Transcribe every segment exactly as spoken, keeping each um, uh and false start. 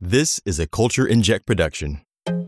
This is a Culture Inject production.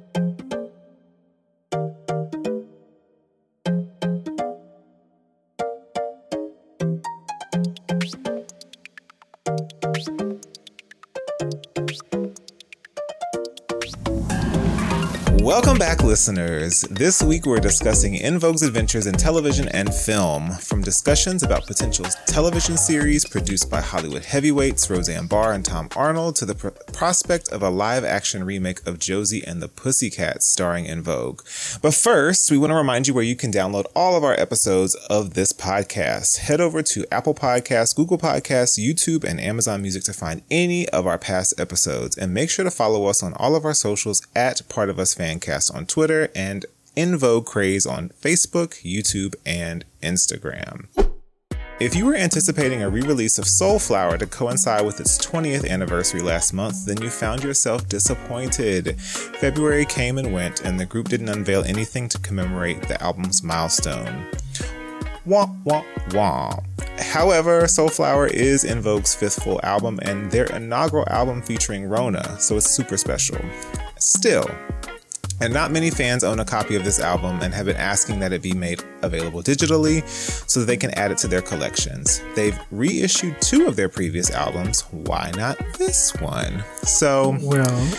Welcome back, listeners. This week we're discussing En Vogue's adventures in television and film, from discussions about potential television series produced by Hollywood heavyweights Roseanne Barr and Tom Arnold to the pr- prospect of a live-action remake of Josie and the Pussycats starring En Vogue. But first, we want to remind you where you can download all of our episodes of this podcast. Head over to Apple Podcasts, Google Podcasts, YouTube, and Amazon Music to find any of our past episodes. And make sure to follow us on all of our socials at Part of Us Fan Cast on Twitter and En Vogue Craze on Facebook, YouTube, and Instagram. If you were anticipating a re-release of Soulflower to coincide with its twentieth anniversary last month, then you found yourself disappointed. February came and went, and the group didn't unveil anything to commemorate the album's milestone. Wah, wah, wah. However, Soulflower is En Vogue's fifth full album and their inaugural album featuring Rona, so it's super special. Still, and not many fans own a copy of this album and have been asking that it be made available digitally so that they can add it to their collections. They've reissued two of their previous albums. Why not this one? So, well,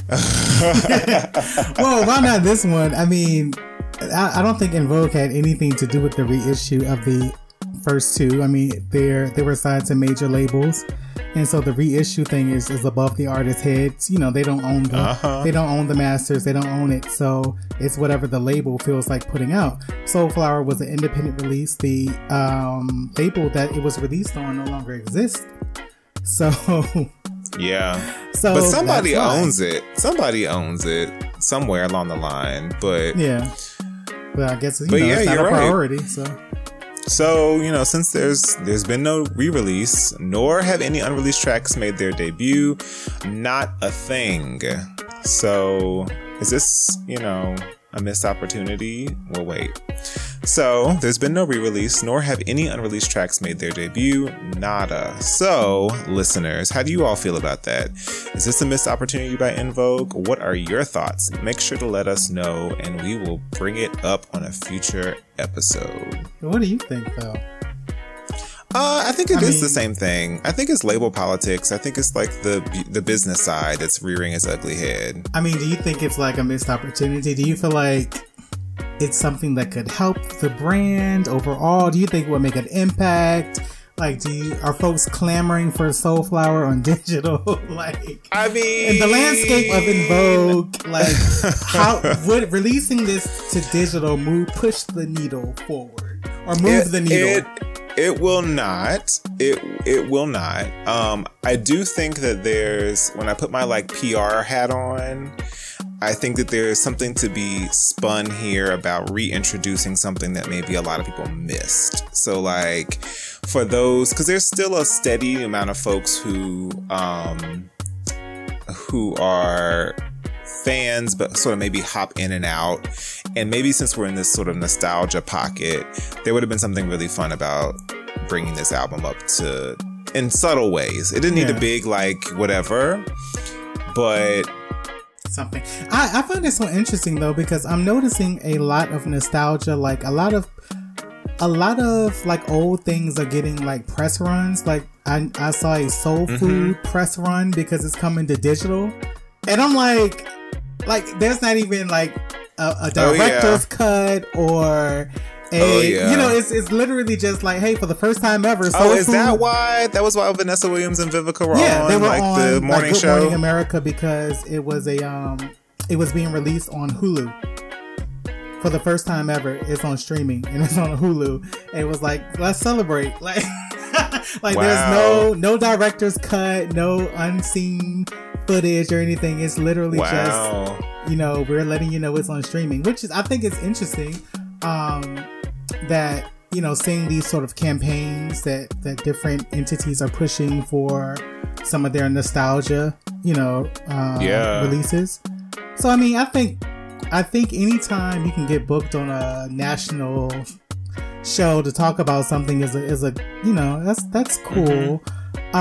well, why not this one? I mean, I, I don't think En Vogue had anything to do with the reissue of the first two. I mean, they're they were signed to major labels. And so the reissue thing is, is above the artist's heads. You know, they don't own the uh-huh. they don't own the masters. They don't own it. So it's whatever the label feels like putting out. Soulflower was an independent release. The um, label that it was released on no longer exists. So yeah. So but somebody owns it. Somebody owns it somewhere along the line. But yeah. But I guess you but know, yeah, it's not you're a priority. Right. So. So, you know, since there's there's been no re-release, nor have any unreleased tracks made their debut, not a thing. So, is this, you know, a missed opportunity? We'll wait. So, there's been no re-release, nor have any unreleased tracks made their debut. Nada. So, listeners, how do you all feel about that? Is this a missed opportunity by En Vogue? What are your thoughts? Make sure to let us know, and we will bring it up on a future episode. What do you think, though? Uh, I think it I is mean, the same thing. I think it's label politics. I think it's like the the business side that's rearing its ugly head. I mean, do you think it's like a missed opportunity? Do you feel like it's something that could help the brand overall? Do you think it would make an impact? Like, do you, are folks clamoring for Soulflower on digital? Like, I mean, in the landscape of En Vogue, like, how would releasing this to digital move push the needle forward or move it, the needle? It, it will not. It it will not. Um, I do think that there's, when I put my like P R hat on, I think that there is something to be spun here about reintroducing something that maybe a lot of people missed. So like for those, because there's still a steady amount of folks who um, who are fans, but sort of maybe hop in and out. And maybe since we're in this sort of nostalgia pocket, there would have been something really fun about bringing this album up to in subtle ways. It didn't need yeah. a big like whatever, but something. I, I find it so interesting though, because I'm noticing a lot of nostalgia, like a lot of a lot of like old things are getting like press runs. Like I, I saw a Soul Food mm-hmm. press run because it's coming to digital, and I'm like, like there's not even like a, a director's oh, yeah. cut or a, oh, yeah. you know, it's it's literally just like, hey, for the first time ever. Soul oh, is Food, that why? That was why Vanessa Williams and Vivica were yeah, on they were like on, the morning like, Good show, Morning America, because it was a um, it was being released on Hulu for the first time ever. It's on streaming and it's on Hulu. And it was like, let's celebrate, like, like wow. there's no no director's cut, no unseen footage or anything. It's literally wow. just, you know, we're letting you know it's on streaming, which is, I think it's interesting um, that, you know, seeing these sort of campaigns that, that different entities are pushing for some of their nostalgia, you know, uh, yeah. releases. So, I mean, I think, I think anytime you can get booked on a national show to talk about something is a, is a, you know, that's, that's cool. Mm-hmm. Um,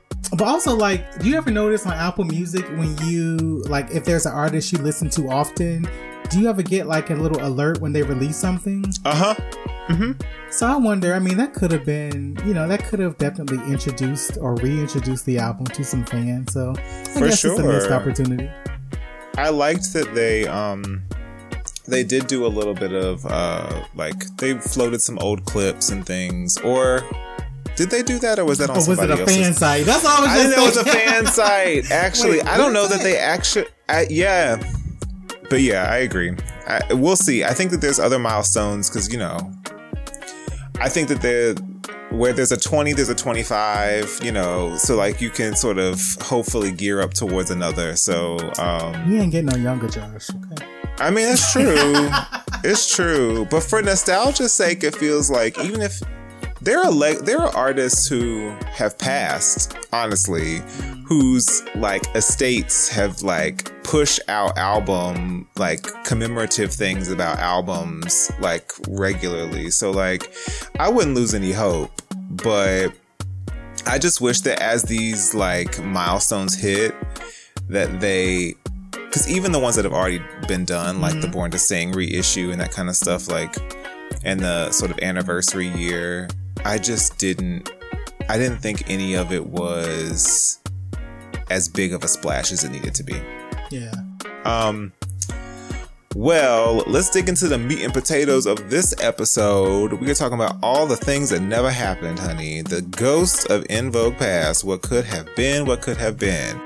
But also, like, do you ever notice on Apple Music when you, like, if there's an artist you listen to often, do you ever get, like, a little alert when they release something? Uh-huh. Mm-hmm. So I wonder, I mean, that could have been, you know, that could have definitely introduced or reintroduced the album to some fans. So I For guess sure. it's a missed opportunity. I liked that they, um... they did do a little bit of, uh, like, they floated some old clips and things. Or did they do that, or was that on or was somebody it a else's? fan site? That's all I was I just didn't know it was a thinking. fan site. Actually, Wait, I don't what know is that they actually... I, yeah. But yeah, I agree. I, we'll see. I think that there's other milestones because, you know, I think that there... where there's a twenty, there's a twenty-five, you know, so like you can sort of hopefully gear up towards another. So, um... You ain't getting no younger, Josh. Okay. I mean, it's true. It's true. But for nostalgia's sake, it feels like even if there are le- there are artists who have passed, honestly, whose like estates have like pushed out album like commemorative things about albums like regularly. So like I wouldn't lose any hope, but I just wish that as these like milestones hit, that they, because even the ones that have already been done, like mm-hmm. the Born to Sing reissue and that kind of stuff, like, and the sort of anniversary year, I just didn't, I didn't think any of it was as big of a splash as it needed to be. Yeah. Um. Well, let's dig into the meat and potatoes of this episode. We're talking about all the things that never happened, honey. The ghost of En Vogue past. What could have been, what could have been.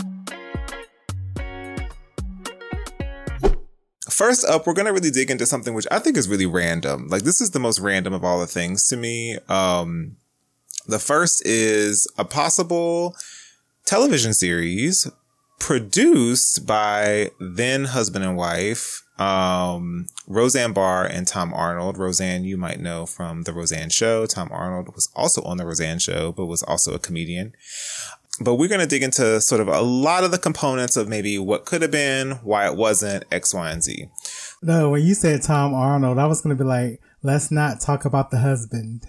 First up, we're going to really dig into something which I think is really random. Like, this is the most random of all the things to me. Um, the first is a possible television series produced by then husband and wife, um, Roseanne Barr and Tom Arnold. Roseanne, you might know from The Roseanne Show. Tom Arnold was also on The Roseanne Show, but was also a comedian. But we're going to dig into sort of a lot of the components of maybe what could have been, why it wasn't, X, Y, and Z. No, when you said Tom Arnold, I was going to be like, let's not talk about the husband.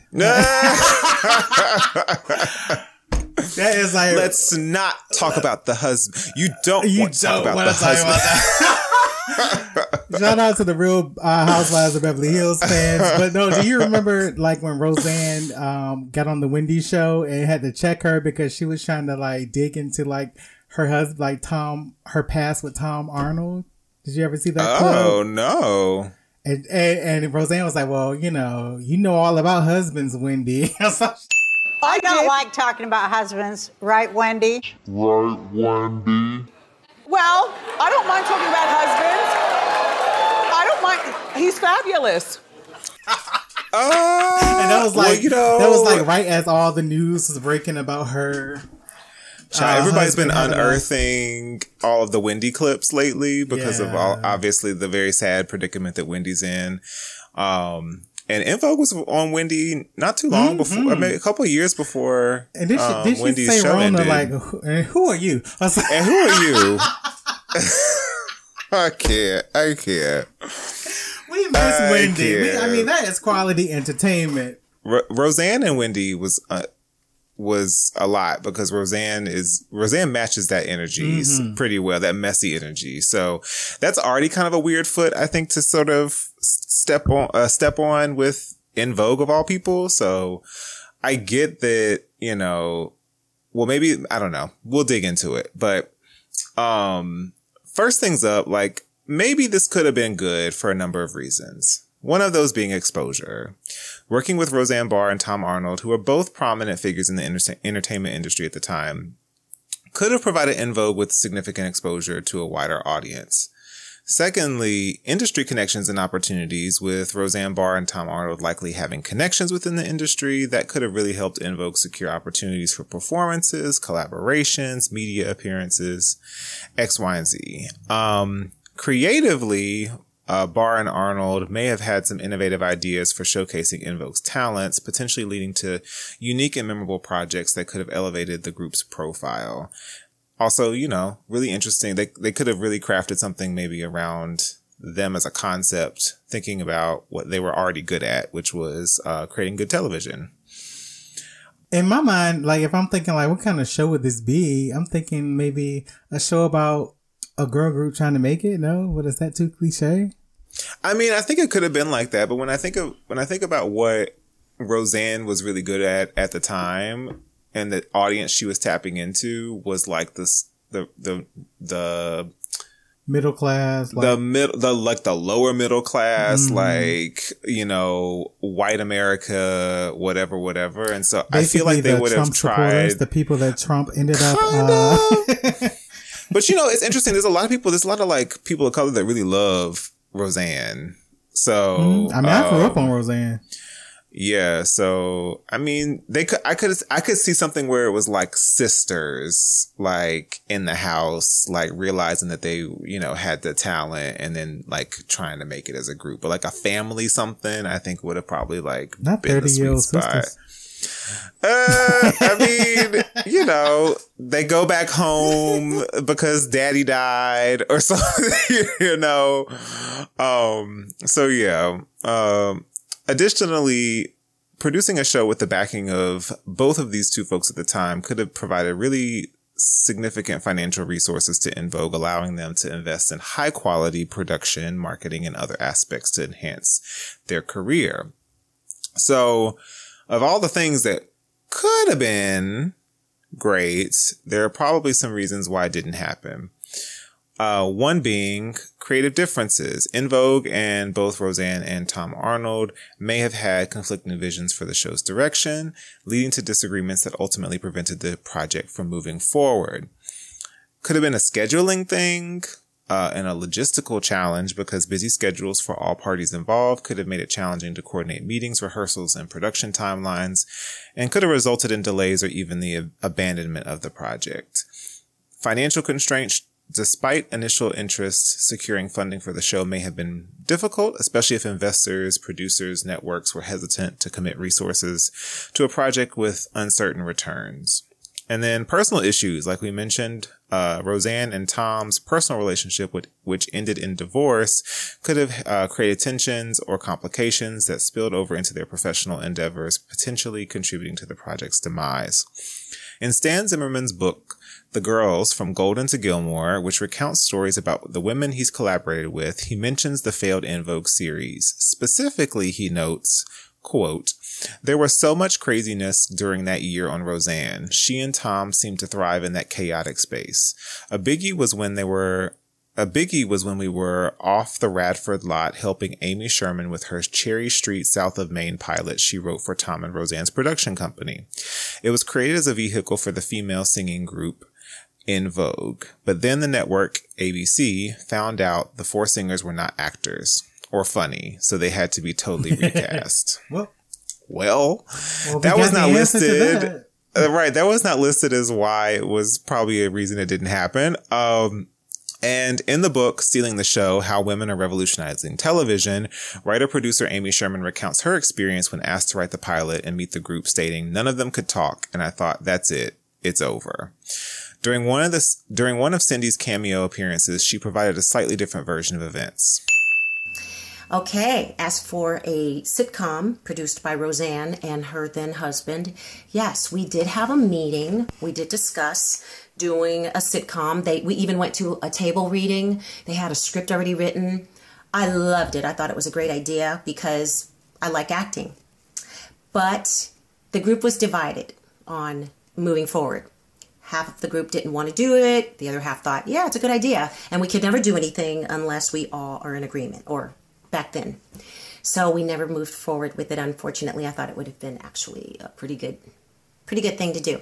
That is like, let's not talk about the husband. You don't you want to don't talk about want the to talk husband. About that. Shout out to the Real uh, Housewives of Beverly Hills fans. But no, do you remember like when Roseanne um, got on the Wendy show and had to check her because she was trying to like dig into like her husband, like Tom, her past with Tom Arnold? Did you ever see that? Oh, club? no. And, and and Roseanne was like, well, you know, you know all about husbands, Wendy. I don't like talking about husbands, right, Wendy? Right, Wendy? Well, I don't mind talking about husbands. I don't mind. He's fabulous. Oh, and that was like, well, you know, that was like right as all the news was breaking about her. Child, uh, everybody's been husband, unearthing all of the Wendy clips lately because yeah. of all, obviously the very sad predicament that Wendy's in. Um, and En Vogue was on Wendy not too long mm-hmm. before, I mean, a couple of years before. And did she, um, did she Wendy's say show Rona ended. like, and who are you? I was like, and who are you? I can't. I can't. We miss I Wendy. We, I mean, that is quality entertainment. Ro- Roseanne and Wendy was uh, was a lot because Roseanne is Roseanne matches that energy mm-hmm. pretty well, that messy energy. So that's already kind of a weird foot, I think, to sort of step on uh, step on with En Vogue of all people. So I get that, you know. Well, maybe I don't know. We'll dig into it, but um. First things up, like, maybe this could have been good for a number of reasons. One of those being exposure. Working with Roseanne Barr and Tom Arnold, who are both prominent figures in the enter- entertainment industry at the time, could have provided En Vogue with significant exposure to a wider audience. Secondly, industry connections and opportunities, with Roseanne Barr and Tom Arnold likely having connections within the industry that could have really helped En Vogue secure opportunities for performances, collaborations, media appearances, X, Y, and Z. Um, creatively, uh, Barr and Arnold may have had some innovative ideas for showcasing En Vogue's talents, potentially leading to unique and memorable projects that could have elevated the group's profile. Also, you know, really interesting. They they could have really crafted something maybe around them as a concept, thinking about what they were already good at, which was uh, creating good television. in my mind, like if I'm thinking like, what kind of show would this be? I'm thinking maybe a show about a girl group trying to make it. No, what is that too cliche? I mean, I think it could have been like that, but when I think of when I think about what Roseanne was really good at at the time, and the audience she was tapping into was like this the the the middle class, like, the middle the like the lower middle class, mm-hmm. like, you know, white America, whatever, whatever. And so basically I feel like they would have tried the people that Trump ended up. Uh... But you know, it's interesting. There's a lot of people. There's a lot of like people of color that really love Roseanne. So mm, I mean, um, I grew up on Roseanne. Yeah. So I mean, they could. I could. I could see something where it was like sisters, like in the house, like realizing that they, you know, had the talent, and then like trying to make it as a group. But like a family, something I think would have probably like not been the sweet spot. Uh, I mean, you know, they go back home because daddy died or something, you know. Um, so yeah. Um, additionally, producing a show with the backing of both of these two folks at the time could have provided really significant financial resources to En Vogue, allowing them to invest in high quality production, marketing, and other aspects to enhance their career. So, of all the things that could have been great, there are probably some reasons why it didn't happen. Uh, one being creative differences. En Vogue and both Roseanne and Tom Arnold may have had conflicting visions for the show's direction, leading to disagreements that ultimately prevented the project from moving forward. Could have been a scheduling thing. Uh, and a logistical challenge because busy schedules for all parties involved could have made it challenging to coordinate meetings, rehearsals, and production timelines, and could have resulted in delays or even the ab- abandonment of the project. Financial constraints, despite initial interest, securing funding for the show may have been difficult, especially if investors, producers, networks were hesitant to commit resources to a project with uncertain returns. And then personal issues, like we mentioned, uh, Roseanne and Tom's personal relationship, with, which ended in divorce, could have uh, created tensions or complications that spilled over into their professional endeavors, potentially contributing to the project's demise. In Stan Zimmerman's book, The Girls From Golden to Gilmore, which recounts stories about the women he's collaborated with, he mentions the failed En Vogue series. Specifically, he notes, quote, "There was so much craziness during that year on Roseanne. She and Tom seemed to thrive in that chaotic space. A biggie was when they were, a biggie was when we were off the Radford lot helping Amy Sherman with her Cherry Street South of Maine pilot she wrote for Tom and Roseanne's production company. It was created as a vehicle for the female singing group En Vogue. But then the network, A B C, found out the four singers were not actors or funny, so they had to be totally recast." well, Well, well that was not listed. That. Uh, right. That was not listed as why it was probably a reason it didn't happen. Um, and in the book, Stealing the Show, How Women Are Revolutionizing Television, writer-producer Amy Sherman recounts her experience when asked to write the pilot and meet the group, stating, "None of them could talk. And I thought, that's it. It's over." During one of the, during one of Cindy's cameo appearances, she provided a slightly different version of events. Okay, as for a sitcom produced by Roseanne and her then husband, yes, we did have a meeting. We did discuss doing a sitcom. They we even went to a table reading. They had a script already written. I loved it. I thought it was a great idea because I like acting. But the group was divided on moving forward. Half of the group didn't want to do it. The other half thought, yeah, it's a good idea. And we could never do anything unless we all are in agreement, or back then. So we never moved forward with it, unfortunately. I thought it would have been actually a pretty good, pretty good thing to do.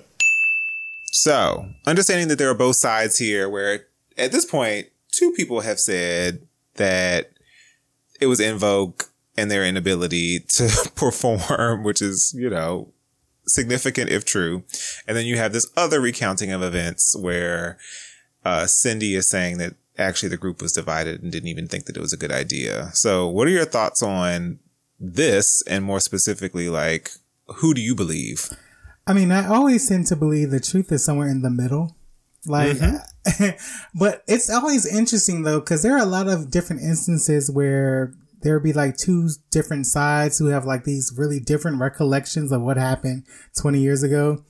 So, understanding that there are both sides here, where at this point, two people have said that it was En Vogue and their inability to perform, which is, you know, significant if true. And then you have this other recounting of events where uh, Cindy is saying that actually the group was divided and didn't even think that it was a good idea. So what are your thoughts on this? And more specifically, like, who do you believe? I mean, I always tend to believe the truth is somewhere in the middle. Like, mm-hmm. But it's always interesting though, because there are a lot of different instances where there would be like two different sides who have like these really different recollections of what happened twenty years ago.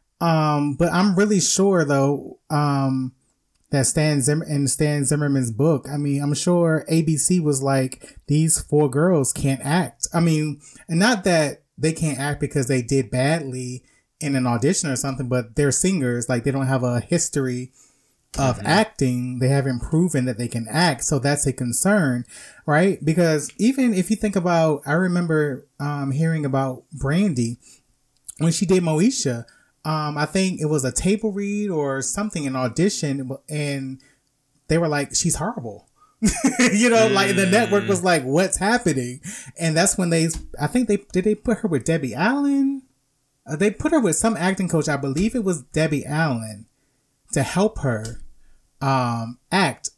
Um, but I'm really sure though, um, that Stan Zimmer in Stan Zimmerman's book, I mean, I'm sure A B C was like, these four girls can't act. I mean, and not that they can't act because they did badly in an audition or something, but they're singers. Like, they don't have a history of mm-hmm. acting. They haven't proven that they can act. So that's a concern, right? Because even if you think about, I remember, um, hearing about Brandy when she did Moesha. Um, I think it was a table read or something, an audition, and they were like, she's horrible. you know, mm. like the network was like, what's happening? And that's when they, I think they, did they put her with Debbie Allen? Uh, they put her with some acting coach. I believe it was Debbie Allen to help her, um, act.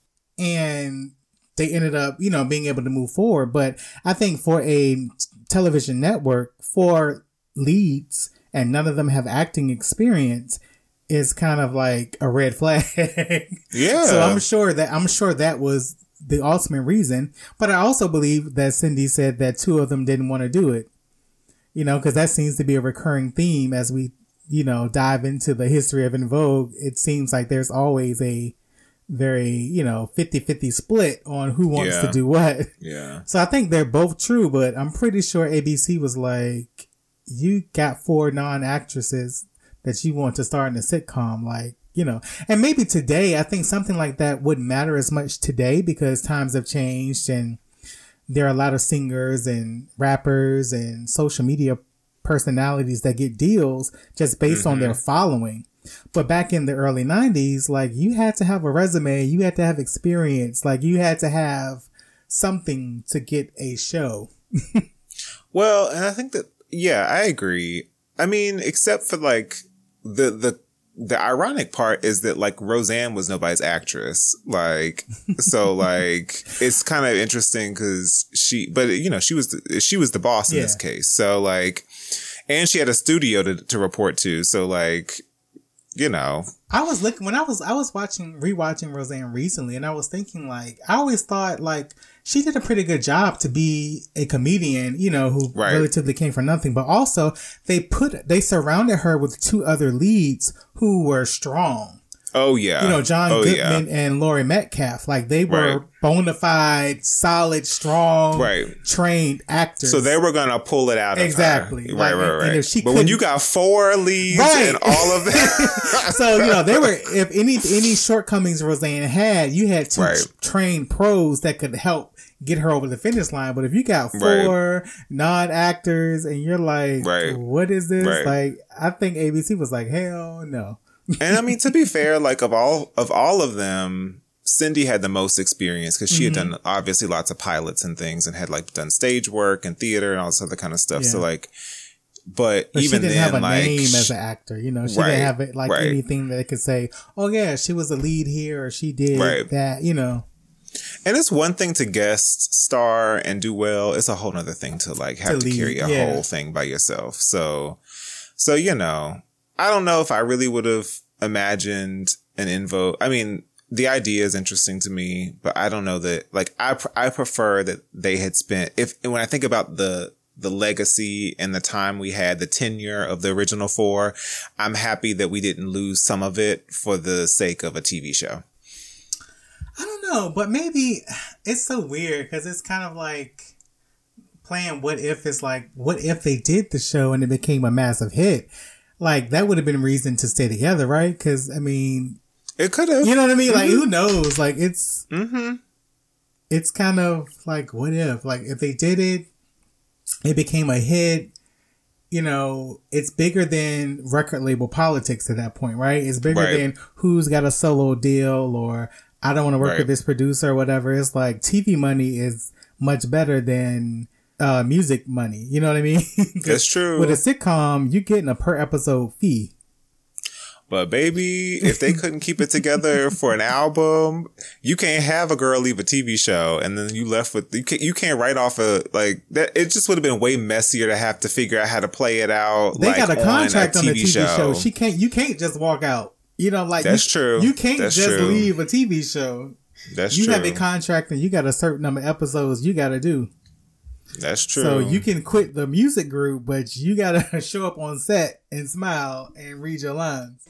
And they ended up, you know, being able to move forward. But I think for a television network, for leads, and none of them have acting experience, is kind of like a red flag. Yeah. So I'm sure that, I'm sure that was the ultimate reason. But I also believe that Cindy said that two of them didn't want to do it. You know, because that seems to be a recurring theme as we, you know, dive into the history of En Vogue. It seems like there's always a very, you know, fifty-fifty split on who wants yeah. to do what. Yeah. So I think they're both true, but I'm pretty sure A B C was like, you got four non-actresses that you want to star in a sitcom, like, you know, and maybe today, I think something like that wouldn't matter as much today because times have changed and there are a lot of singers and rappers and social media personalities that get deals just based mm-hmm. on their following. But back in the early nineties, like, you had to have a resume, you had to have experience, like, you had to have something to get a show. Well, and I think that, yeah, I agree. I mean, except for like the, the, the ironic part is that like Roseanne was nobody's actress. Like, so like, it's kind of interesting because she, but you know, she was, the, she was the boss in yeah. this case. So like, and she had a studio to, to report to. So like, you know, I was looking when I was, I was watching, rewatching Roseanne recently and I was thinking like, I always thought like, she did a pretty good job to be a comedian, you know, who right. relatively came from nothing. But also, they put they surrounded her with two other leads who were strong. Oh, yeah. You know, John oh, Goodman yeah. and Laurie Metcalf. Like, they were right. bona fide, solid, strong, right. trained actors. So they were going to pull it out of exactly. her. Like, right, right, right. And if she but when you got four leads right. and all of that. So, you know, they were, if any any shortcomings Roseanne had, you had two right. trained pros that could help get her over the finish line. But if you got four right. non-actors and you're like, right. what is this? Right. Like, I think A B C was like, hell no. And I mean, to be fair, like of all, of all of them, Cindy had the most experience because she mm-hmm. had done obviously lots of pilots and things and had like done stage work and theater and all this other kind of stuff. Yeah. So like, but, but even she didn't then, have a like, name as an actor, you know, she right, didn't have it like right. anything that could say, oh yeah, she was a lead here or she did right. that, you know. And it's one thing to guest star and do well. It's a whole nother thing to like have to, to lead, carry a yeah. whole thing by yourself. So, so, you know, I don't know if I really would have imagined an En Vogue. I mean, the idea is interesting to me, but I don't know that, like, I, pr- I prefer that they had spent, if, when I think about the, the legacy and the time we had, the tenure of the original four, I'm happy that we didn't lose some of it for the sake of a T V show. I don't know, but maybe it's so weird because it's kind of like playing what if. It's like, what if they did the show and it became a massive hit? Like, that would have been reason to stay together, right? Because, I mean, it could have. You know what I mean? Mm-hmm. Like, who knows? Like, it's, mm-hmm. it's kind of like, what if? Like, if they did it, it became a hit. You know, it's bigger than record label politics at that point, right? It's bigger right. than who's got a solo deal or I don't want to work right. with this producer or whatever. It's like T V money is much better than uh, music money. You know what I mean? That's true. With a sitcom, you're getting a per episode fee. But baby, if they couldn't keep it together for an album, you can't have a girl leave a T V show and then you left with, you can't, you can't write off a, like, that. It just would have been way messier to have to figure out how to play it out. They like, got a contract on, a on the T V show. show. She can't, you can't just walk out. You know, like, that's you, true. You can't that's just true. leave a T V show. That's you true. You have a contract and you got a certain number of episodes you got to do. That's true. So you can quit the music group, but you gotta show up on set and smile and read your lines.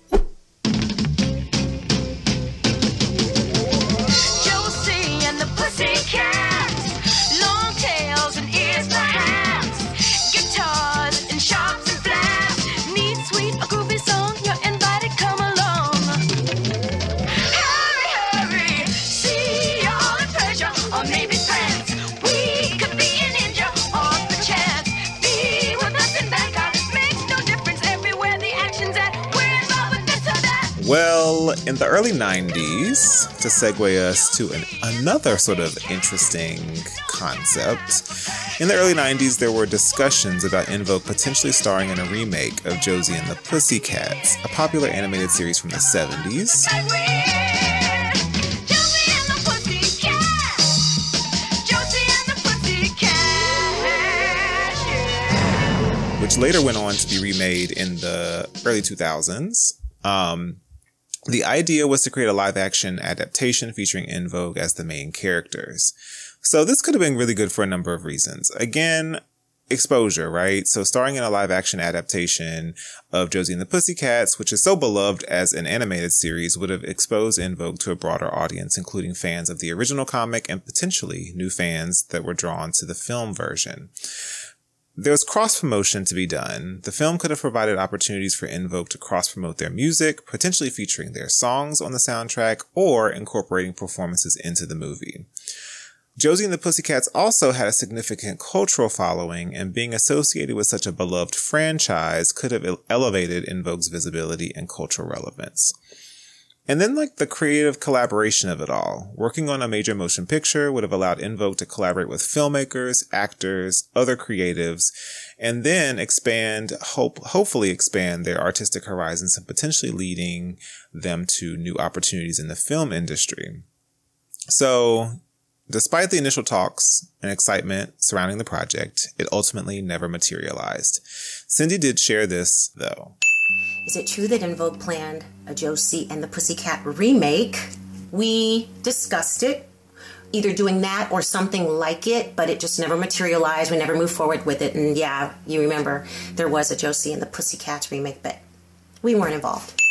Josie and the Pussycats, long tails and ears perhaps, guitars and sharps and flats, neat, sweet, a groovy song, you're invited, come along. Hurry, hurry, see all the pleasure, or maybe friends, we could be an ninja or perchance, be with us in Bangkok, makes no difference everywhere the action's at, we're involved with this or that. Well, in the early nineties, to segue us to an, another sort of interesting concept, in the early nineties, there were discussions about En Vogue potentially starring in a remake of Josie and the Pussycats, a popular animated series from the seventies. Josie and the Pussycats, Josie and the Pussycats, yeah. Which later went on to be remade in the early two thousands. Um, the idea was to create a live-action adaptation featuring En Vogue as the main characters. So this could have been really good for a number of reasons. Again, exposure, right? So starring in a live-action adaptation of Josie and the Pussycats, which is so beloved as an animated series, would have exposed En Vogue to a broader audience, including fans of the original comic and potentially new fans that were drawn to the film version. There was cross-promotion to be done. The film could have provided opportunities for En Vogue to cross-promote their music, potentially featuring their songs on the soundtrack or incorporating performances into the movie. Josie and the Pussycats also had a significant cultural following, and being associated with such a beloved franchise could have elevated En Vogue's visibility and cultural relevance. And then, like, the creative collaboration of it all. Working on a major motion picture would have allowed En Vogue to collaborate with filmmakers, actors, other creatives, and then expand, hope, hopefully expand their artistic horizons and potentially leading them to new opportunities in the film industry. So, despite the initial talks and excitement surrounding the project, it ultimately never materialized. Cindy did share this, though. Is it true that En Vogue planned a Josie and the Pussycat remake? We discussed it, either doing that or something like it, but it just never materialized. We never moved forward with it. And yeah, you remember there was a Josie and the Pussycats remake, but we weren't involved.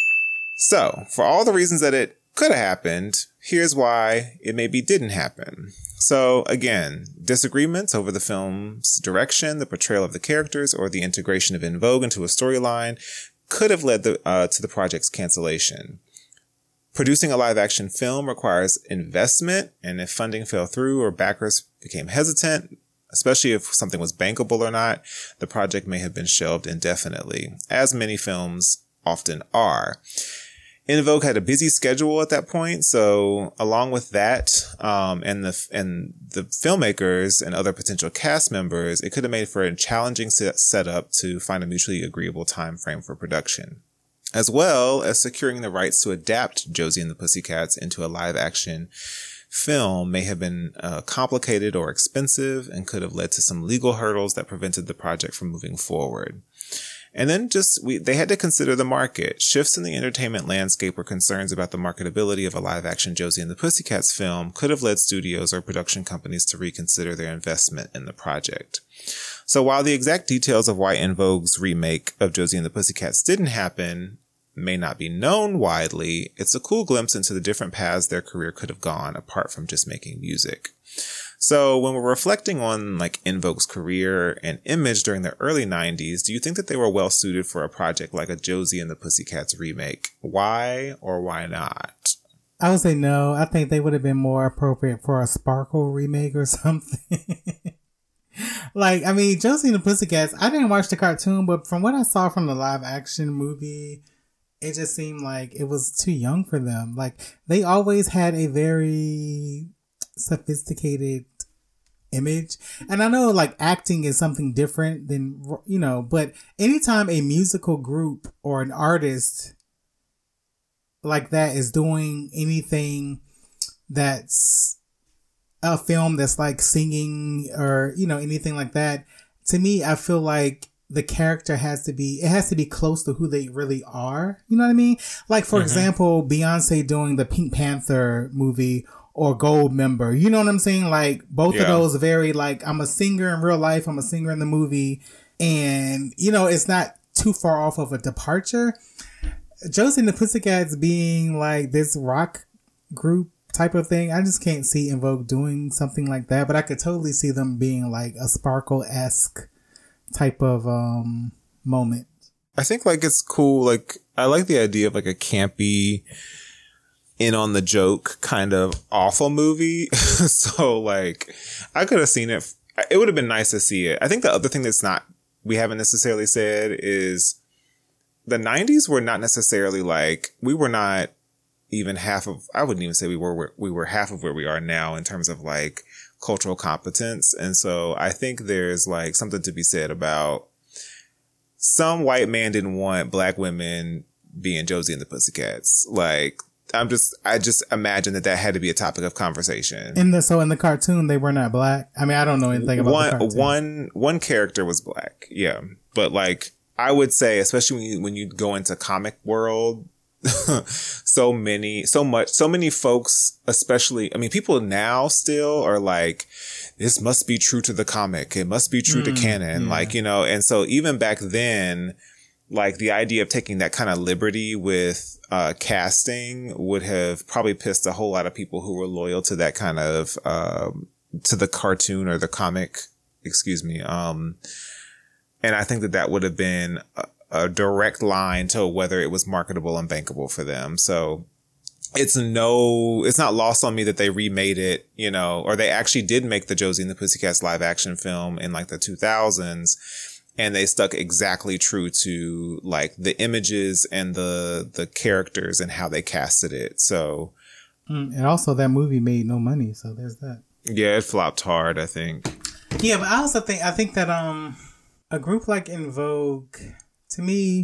So, for all the reasons that it could have happened, here's why it maybe didn't happen. So, again, disagreements over the film's direction, the portrayal of the characters, or the integration of En Vogue into a storyline could have led the, uh, to the project's cancellation. Producing a live-action film requires investment, and if funding fell through or backers became hesitant, especially if something was bankable or not, the project may have been shelved indefinitely, as many films often are. En Vogue had a busy schedule at that point, so along with that, um, and the and the filmmakers and other potential cast members, it could have made for a challenging set setup to find a mutually agreeable time frame for production, as well as securing the rights to adapt Josie and the Pussycats into a live-action film may have been uh, complicated or expensive and could have led to some legal hurdles that prevented the project from moving forward. And then just, we, they had to consider the market. Shifts in the entertainment landscape or concerns about the marketability of a live-action Josie and the Pussycats film could have led studios or production companies to reconsider their investment in the project. So while the exact details of why En Vogue's remake of Josie and the Pussycats didn't happen may not be known widely, it's a cool glimpse into the different paths their career could have gone apart from just making music. So when we're reflecting on like En Vogue's career and image during the early nineties, do you think that they were well suited for a project like a Josie and the Pussycats remake? Why or why not? I would say no. I think they would have been more appropriate for a Sparkle remake or something. Like, I mean, Josie and the Pussycats, I didn't watch the cartoon, but from what I saw from the live action movie, it just seemed like it was too young for them. Like, they always had a very sophisticated image, and I know like acting is something different than, you know, but anytime a musical group or an artist like that is doing anything that's a film that's like singing or, you know, anything like that, to me, I feel like the character has to be, it has to be close to who they really are. You know what I mean? Like, for mm-hmm. example, Beyonce doing the Pink Panther movie, or Gold member. You know what I'm saying? Like both Yeah. of those very like, I'm a singer in real life. I'm a singer in the movie. And, you know, it's not too far off of a departure. Josie and the Pussycats being like this rock group type of thing, I just can't see En Vogue doing something like that. But I could totally see them being like a Sparkle-esque type of um moment. I think like it's cool. Like I like the idea of like a campy, in on the joke kind of awful movie. So like I could have seen it. It would have been nice to see it. I think the other thing that's not, we haven't necessarily said is the nineties were not necessarily like, we were not even half of, I wouldn't even say we were, we were half of where we are now in terms of like cultural competence. And so I think there's like something to be said about some white man didn't want black women being Josie and the Pussycats. Like, I'm just, I just imagine that that had to be a topic of conversation. In the, so in the cartoon, they were not black. I mean, I don't know anything about one, the cartoon. One, one character was black. Yeah. But like, I would say, especially when you, when you go into comic world, so many, so much, so many folks, especially, I mean, people now still are like, this must be true to the comic. It must be true mm, to canon. Yeah. Like, you know, and so even back then, like the idea of taking that kind of liberty with uh casting would have probably pissed a whole lot of people who were loyal to that kind of um to the cartoon or the comic, excuse me. Um and I think that that would have been a, a direct line to whether it was marketable and bankable for them. So it's no, it's not lost on me that they remade it, you know, or they actually did make the Josie and the Pussycats live action film in like the two thousands. And they stuck exactly true to like the images and the the characters and how they casted it. So, mm, and also that movie made no money, so there's that. Yeah, it flopped hard, I think. Yeah, but I also think I think that um a group like En Vogue, to me,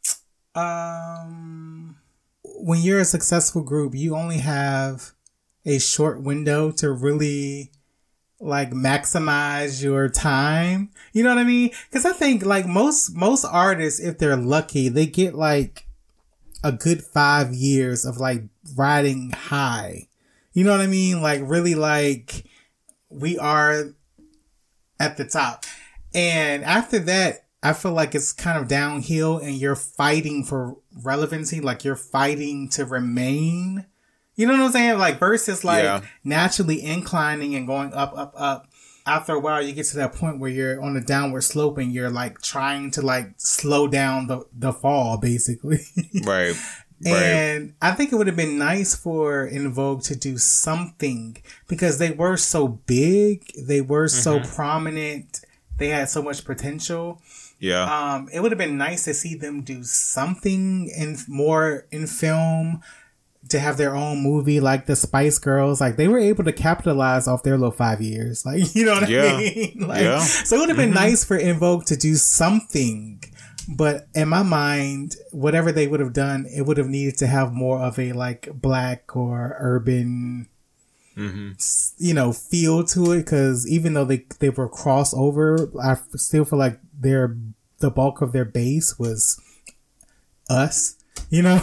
um when you're a successful group, you only have a short window to really like maximize your time. You know what I mean? Because I think like most most artists, if they're lucky, they get like a good five years of like riding high. You know what I mean? Like really like we are at the top. And after that, I feel like it's kind of downhill and you're fighting for relevancy. Like you're fighting to remain. You know what I'm saying? Like versus like yeah. naturally inclining and going up, up, up. After a while, you get to that point where you're on a downward slope and you're like trying to like slow down the, the fall, basically. Right. And right. I think it would have been nice for En Vogue to do something because they were so big. They were so mm-hmm. prominent. They had so much potential. Yeah. Um, it would have been nice to see them do something in more in film. To have their own movie like the Spice Girls, like they were able to capitalize off their little five years, like you know what yeah. I mean. Like, yeah. So it would have been mm-hmm. nice for En Vogue to do something, but in my mind, whatever they would have done, it would have needed to have more of a like black or urban, mm-hmm. you know, feel to it. Because even though they they were crossover, I still feel like their the bulk of their base was us. You know,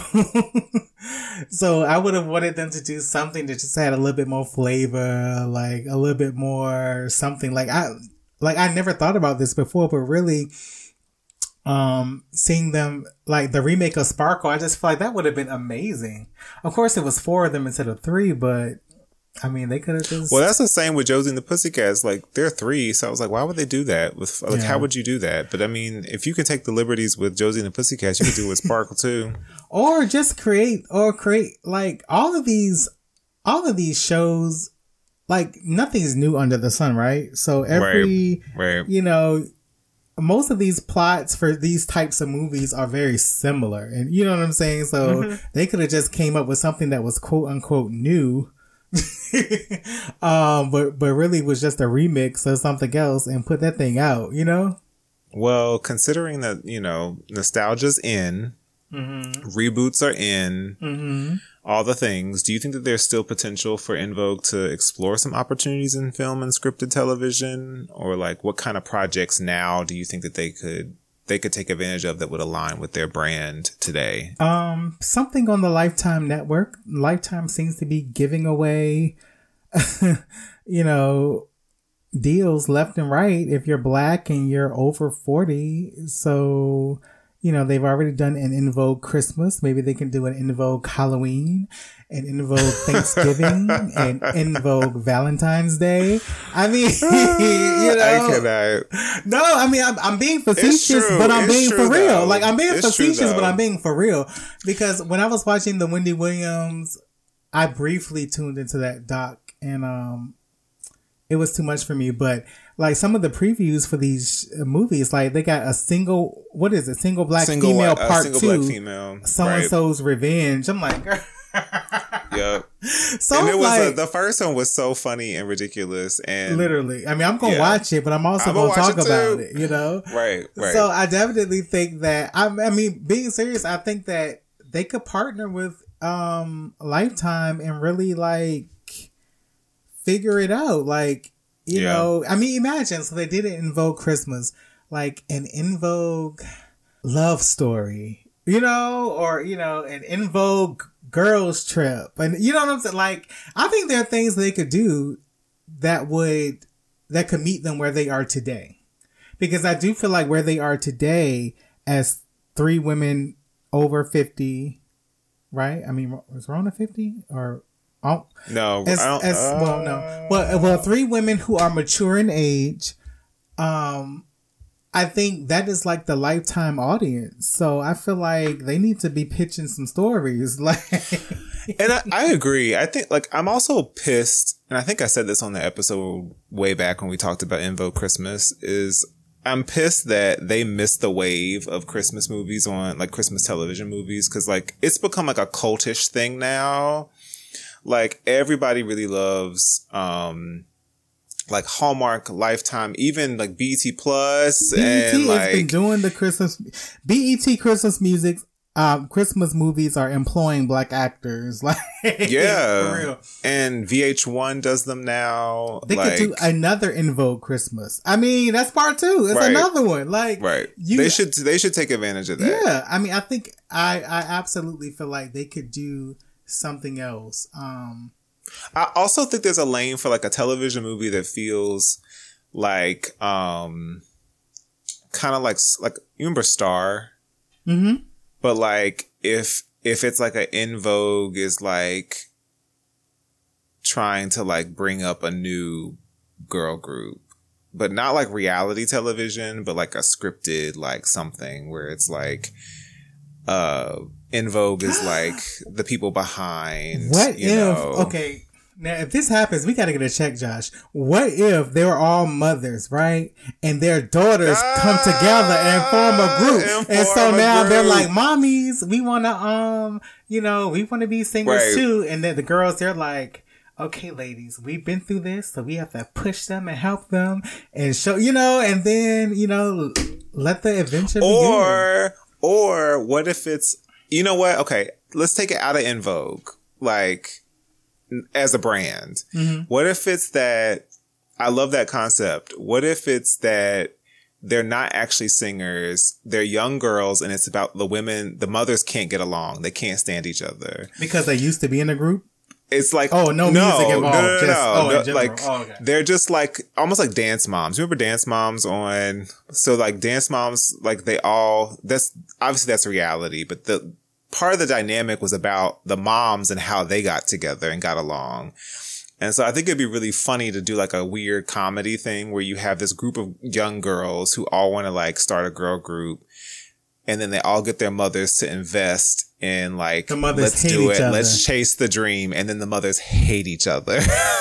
so I would have wanted them to do something that just had a little bit more flavor, like a little bit more something. Like I, like I never thought about this before, but really, um, seeing them like the remake of Sparkle, I just feel like that would have been amazing. Of course, it was four of them instead of three, but I mean, they could have just. Well, that's the same with Josie and the Pussycats. Like, they're three, so I was like, why would they do that? With like, yeah. how would you do that? But I mean, if you can take the liberties with Josie and the Pussycats, you can do it with Sparkle too. Or just create, or create like all of these, all of these shows. Like nothing's new under the sun, right? So every, right, right. you know, most of these plots for these types of movies are very similar, and you know what I'm saying. So mm-hmm. they could have just came up with something that was quote unquote new. um, but but really was just a remix of something else and put that thing out, you know? Well, considering that, you know, nostalgia's in, mm-hmm. reboots are in, mm-hmm. all the things, do you think that there's still potential for En Vogue to explore some opportunities in film and scripted television? Or like what kind of projects now do you think that they could they could take advantage of that would align with their brand today? Um, something on the Lifetime network. Lifetime seems to be giving away you know, deals left and right if you're black and you're over forty. So, you know, they've already done an In Vogue Christmas. Maybe they can do an In Vogue Halloween, an In Vogue Thanksgiving, and In Vogue Valentine's Day. I mean, you know. I cannot. No, I mean, I'm, I'm being facetious, true. but I'm It's being true, for real. though. Like, I'm being It's true, facetious, but though. I'm being for real. Because when I was watching the Wendy Williams, I briefly tuned into that doc, and um, it was too much for me. But like some of the previews for these movies, like they got a single, what is it? Single black Single, female uh, part single two. black female. So and Right. so's revenge. I'm like, girl. Yep. So and it was like, uh, the first one was so funny and ridiculous, and literally. I mean, I'm gonna Yeah. watch it, but I'm also I'ma gonna talk watch it too. about it. You know, right, right. So I definitely think that I, I mean, being serious, I think that they could partner with um Lifetime and really like figure it out. Like, you Yeah. know, I mean, imagine. So they did it in Vogue Christmas, like an In Vogue love story, you know, or you know, an In Vogue girls trip, and you know what I'm saying. Like, I think there are things they could do that would that could meet them where they are today, because I do feel like where they are today as three women over fifty, right? I mean, was Rona fifty or? Oh, no, as, I don't, as uh, well, no, well, well, three women who are mature in age. Um, I think that is like the Lifetime audience. So I feel like they need to be pitching some stories, like. And I, I agree. I think, like, I'm also pissed, and I think I said this on the episode way back when we talked about In Vogue Christmas, is I'm pissed that they missed the wave of Christmas movies on, like, Christmas television movies, because, like, it's become, like, a cultish thing now. Like, everybody really loves, um, like, Hallmark, Lifetime, even, like, B E T Plus, B E T and, has been like... doing the Christmas, B E T Christmas music. Um, Christmas movies are employing black actors, like Yeah, for real. And V H one does them now. They like, could do another In Vogue Christmas. I mean, that's part two. It's Right. another one. Like, right. you, they should they should take advantage of that. yeah. I mean, I think I I absolutely feel like they could do something else. Um, I also think there's a lane for like a television movie that feels like um kind of like like you remember Star? mm-hmm. But like if if it's like a In Vogue is like trying to like bring up a new girl group, but not like reality television, but like a scripted like something where it's like uh In Vogue is like the people behind. What you if? know. Okay. Now, if this happens, we got to get a check, Josh. What if they were all mothers, right? And their daughters Ah, come together and form a group. and And, so form a now they're group. like, mommies, we want to, um, you know, we want to be singers Right. too. And then the girls, they're like, okay, ladies, we've been through this, so we have to push them and help them and show, you know, and then, you know, let the adventure begin. Or, or what if it's, you know what? Okay, let's take it out of In Vogue. Like, as a brand. Mm-hmm. What if it's that, I love that concept. What if it's that they're not actually singers, they're young girls, and it's about the women, the mothers can't get along. They can't stand each other. Because they used to be in a group? It's like, Oh, no no, music involved, No, no, just- no. oh, in No, general. like, Oh, okay. they're just like, almost like Dance Moms. Remember Dance Moms on, so like Dance Moms, like they all, that's, obviously that's reality, but the, part of the dynamic was about the moms and how they got together and got along. And so I think it'd be really funny to do like a weird comedy thing where you have this group of young girls who all want to like start a girl group, and then they all get their mothers to invest in like, The mothers let's hate do each it. other. Let's chase the dream. And then the mothers hate each other.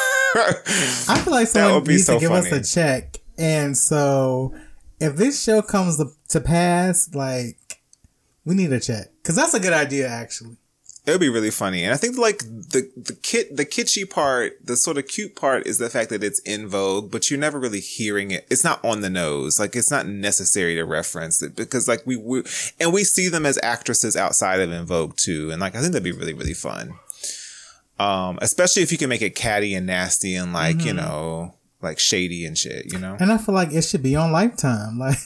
I feel like That someone would be needs so to give funny. us a check. And so if this show comes to, to pass, like, we need a check. Because that's a good idea, actually. It would be really funny. And I think like the, the kit, the kitschy part, the sort of cute part is the fact that it's In Vogue, but you're never really hearing it. It's not on the nose. Like it's not necessary to reference it because like we, we and we see them as actresses outside of In Vogue too. And like, I think that'd be really, really fun. Um, especially if you can make it catty and nasty and like, Mm-hmm. you know, like shady and shit, you know? And I feel like it should be on Lifetime. Like,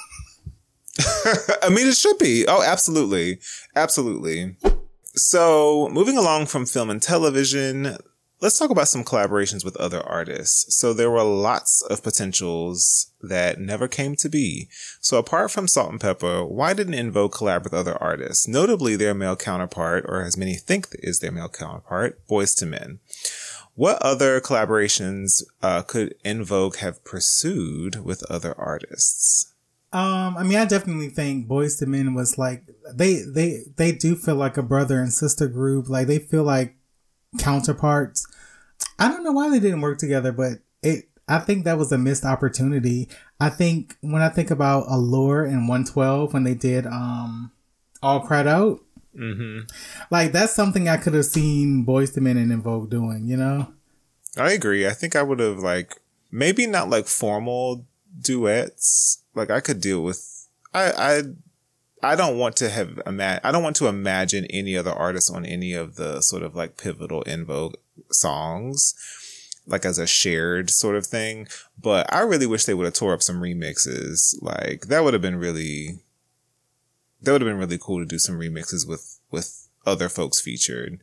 I mean, it should be. Oh, absolutely. Absolutely. So moving along from film and television, Let's talk about some collaborations with other artists. So there were lots of potentials that never came to be. So apart from Salt and Pepper, why didn't En Vogue collab with other artists? Notably their male counterpart, or as many think is their male counterpart, Boyz two Men. What other collaborations uh, could En Vogue have pursued with other artists? Um, I mean, I definitely think Boyz two Men was like, they, they, they do feel like a brother and sister group. Like they feel like counterparts. I don't know why they didn't work together, but it, I think that was a missed opportunity. I think when I think about Allure and one twelve, when they did, um, All Cried Out, mm-hmm. like that's something I could have seen Boyz two Men and En Vogue doing, you know? I agree. I think I would have like, maybe not like formal duets. Like I could deal with, I, I, I don't want to have, ima- I don't want to imagine any other artist on any of the sort of like pivotal En Vogue songs, like as a shared sort of thing. But I really wish they would have tore up some remixes. Like that would have been really, that would have been really cool to do some remixes with, with other folks featured.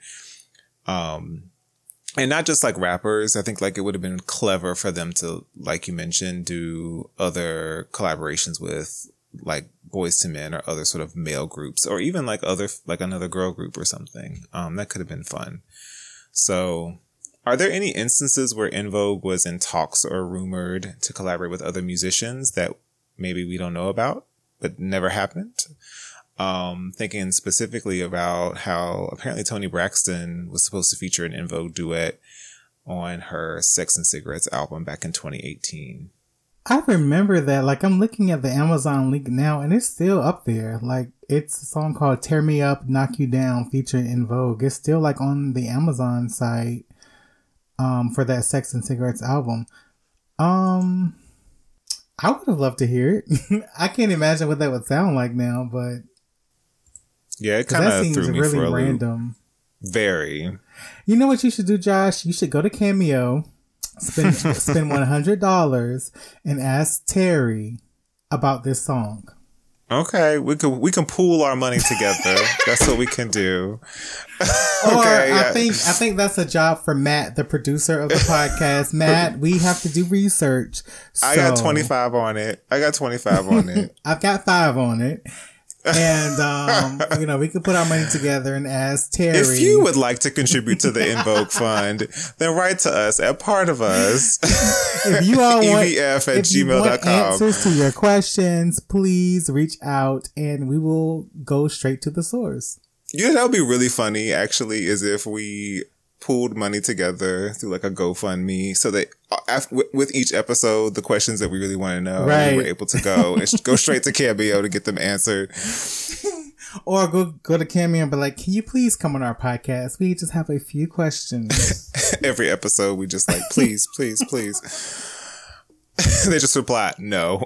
Um, and not just like rappers. I think like it would have been clever for them to, like you mentioned, do other collaborations with like Boyz two Men or other sort of male groups, or even like other, like another girl group or something. Um, that could have been fun. So are there any instances where En Vogue was in talks or rumored to collaborate with other musicians that maybe we don't know about, but never happened? Um, thinking specifically about how apparently Toni Braxton was supposed to feature an En Vogue duet on her Sex and Cigarettes album back in twenty eighteen. I remember that. Like, I'm looking at the Amazon link now, and it's still up there. Like, it's a song called Tear Me Up, Knock You Down, featuring En Vogue. It's still, like, on the Amazon site um, for that Sex and Cigarettes album. Um, I would have loved to hear it. I can't imagine what that would sound like now, but... Yeah, it kind of threw me really for a random. Loop. Very. You know what you should do, Josh? You should go to Cameo... Spend spend one hundred dollars and ask Terry about this song. Okay, we can we can pool our money together. That's what we can do. Or okay, I yeah. think I think that's a job for Matt, the producer of the podcast. Matt, we have to do research. So I got twenty-five on it. I got twenty-five on it. I've got five on it. And, um, you know, we could put our money together and ask Terry. If you would like to contribute to the En Vogue Fund, then write to us at Part of Us. If you all want, E V F at if you gmail dot want com. answers to your questions, please reach out and we will go straight to the source. You know, that would be really funny, actually, is if we pooled money together through like a GoFundMe so that after, with each episode, the questions that we really want to know, right. we were able to go and go straight to Cameo to get them answered. Or go go to Cameo and be like, can you please come on our podcast? We just have a few questions. Every episode, we just like, please, please, please. They just reply, no.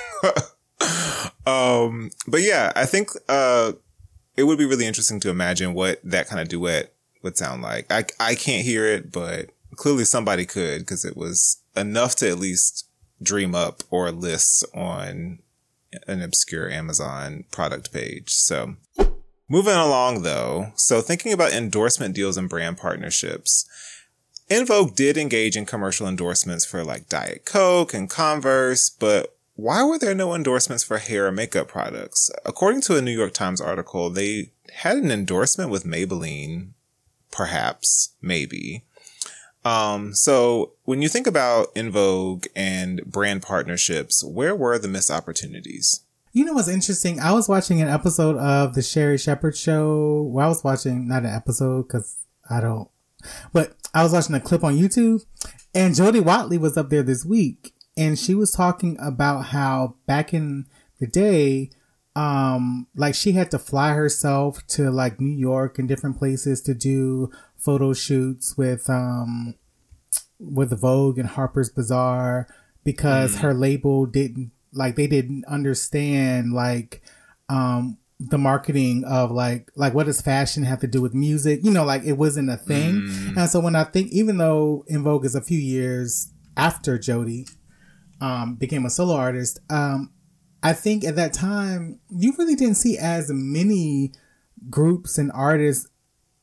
um, but yeah, I think uh, it would be really interesting to imagine what that kind of duet would sound like. I, I can't hear it, but clearly somebody could, because it was enough to at least dream up or list on an obscure Amazon product page. So moving along though. So thinking about endorsement deals and brand partnerships, En Vogue did engage in commercial endorsements for like Diet Coke and Converse, but why were there no endorsements for hair and makeup products? According to a New York Times article, they had an endorsement with Maybelline. Perhaps, maybe. Um, so when you think about En Vogue and brand partnerships, where were the missed opportunities? You know what's interesting? I was watching an episode of the Sherry Shepherd show. Well, I was watching, not an episode because I don't, but I was watching a clip on YouTube, and Jodie Watley was up there this week, and she was talking about how back in the day, Um, like she had to fly herself to like New York and different places to do photo shoots with, um, with Vogue and Harper's Bazaar because mm. her label didn't like, they didn't understand like, um, the marketing of like, like what does fashion have to do with music? You know, like it wasn't a thing. Mm. And so when I think, even though En Vogue is a few years after Jodie, um, became a solo artist, um, I think at that time, you really didn't see as many groups and artists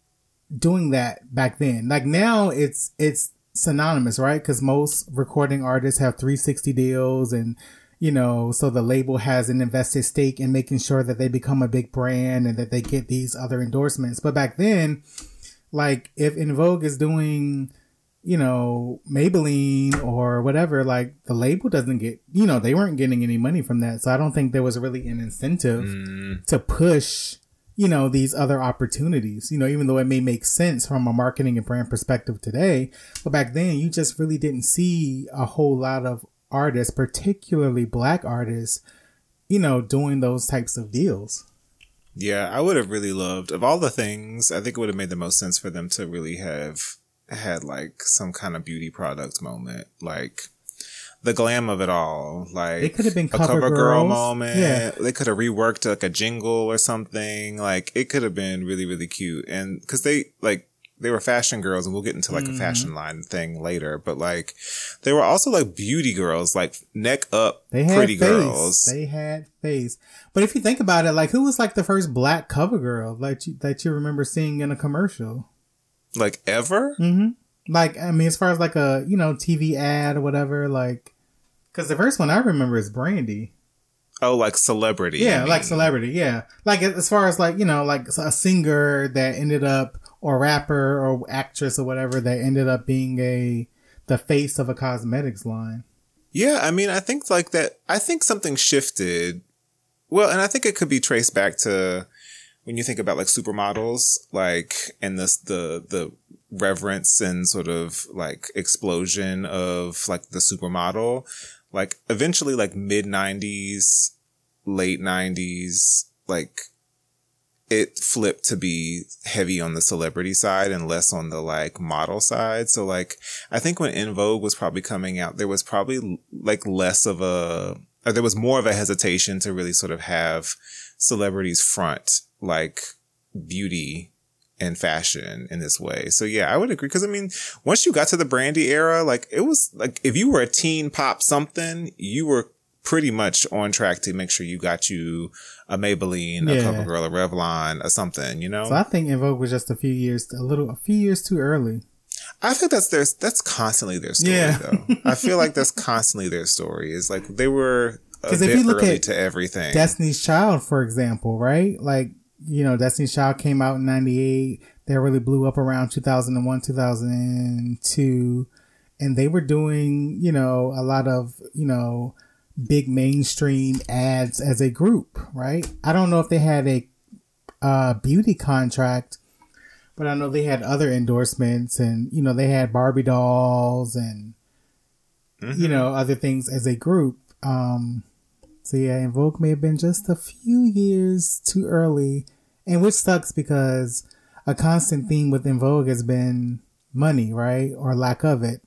doing that back then. Like now it's, it's synonymous, right? Because most recording artists have three sixty deals and, you know, so the label has an invested stake in making sure that they become a big brand and that they get these other endorsements. But back then, like if En Vogue is doing, you know, Maybelline or whatever, like the label doesn't get, you know, they weren't getting any money from that. So I don't think there was really an incentive mm. to push, you know, these other opportunities, you know, even though it may make sense from a marketing and brand perspective today. But back then you just really didn't see a whole lot of artists, particularly black artists, you know, doing those types of deals. Yeah, I would have really loved, of all the things, I think it would have made the most sense for them to really have had like some kind of beauty product moment, like the glam of it all. Like it could have been a cover, cover girls. girl moment. Yeah. They could have reworked like a jingle or something. Like it could have been really, really cute. And because they like, they were fashion girls, and we'll get into like mm-hmm. a fashion line thing later, but like they were also like beauty girls, like neck up they had pretty face. girls. They had face. But if you think about it, like who was like the first black cover girl like you, that you remember seeing in a commercial? Like ever? Mm-hmm. Like, I mean, as far as like a, you know, T V ad or whatever, like, cause the first one I remember is Brandy. Oh, like celebrity. Yeah, like celebrity. Yeah. Like as far as like, you know, like a singer that ended up, or rapper or actress or whatever that ended up being a, the face of a cosmetics line. Yeah. I mean, I think like that, I think something shifted. Well, and I think it could be traced back to when you think about like supermodels, like, and this, the, the reverence and sort of like explosion of like the supermodel, like eventually like mid nineties, late nineties, like it flipped to be heavy on the celebrity side and less on the like model side. So like, I think when En Vogue was probably coming out, there was probably like less of a, or there was more of a hesitation to really sort of have celebrities front like beauty and fashion in this way. So yeah, I would agree. Cause I mean, once you got to the Brandy era, like it was like, if you were a teen pop something, you were pretty much on track to make sure you got you a Maybelline, a Yeah. CoverGirl, a Revlon, or something, you know? So I think En Vogue was just a few years, a little, a few years too early. I think that's their, that's constantly their story Yeah. though. I feel like that's constantly their story. Is like they were a Because bit if you look early at to everything. Destiny's Child, for example, right? Like, you know, Destiny's Child came out in ninety-eight. They really blew up around two thousand one, two thousand two. And they were doing, you know, a lot of, you know, big mainstream ads as a group, right? I don't know if they had a uh, beauty contract, but I know they had other endorsements and, you know, they had Barbie dolls and, mm-hmm. you know, other things as a group. Um, so yeah, En Vogue may have been just a few years too early, and which sucks because a constant theme with En Vogue has been money, right? Or lack of it.